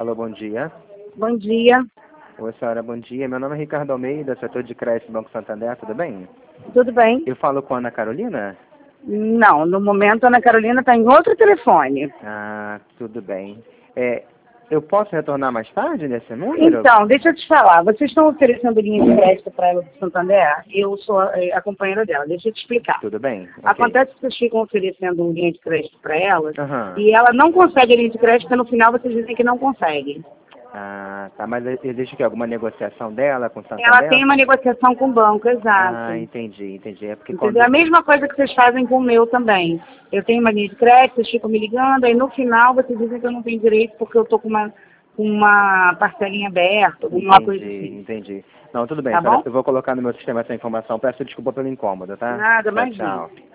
Alô, bom dia. Bom dia, Oi, senhora, bom dia. Meu nome é Ricardo Almeida, setor de crédito Banco Santander, tudo bem? tudo bem? Eu falo com a Ana Carolina? Não, no momento a Ana Carolina está em outro telefone. Ah, tudo bem. Eu posso retornar mais tarde nesse número? Então, deixa eu te falar, vocês estão oferecendo linha de crédito para ela do Santander? Eu sou a companheira dela, deixa eu te explicar. Tudo bem? Ok. Acontece que vocês ficam oferecendo linha de crédito para ela Aham. e ela não consegue a linha de crédito, porque no final vocês dizem que não consegue. Ah, tá. Mas existe aqui alguma negociação dela com o Ela Santander? tem uma negociação com o banco, exato. Ah, entendi. É porque Entendeu? A mesma coisa que vocês fazem com o meu também. Eu tenho uma linha de crédito, vocês ficam me ligando, aí no final vocês dizem que eu não tenho direito porque eu estou com uma parcelinha aberta, alguma coisa assim. Entendi. Não, tudo bem, Tá senhora. bom? Eu vou colocar no meu sistema essa informação. Peço desculpa pelo incômodo, tá? Nada, Tchau, imagina. tchau.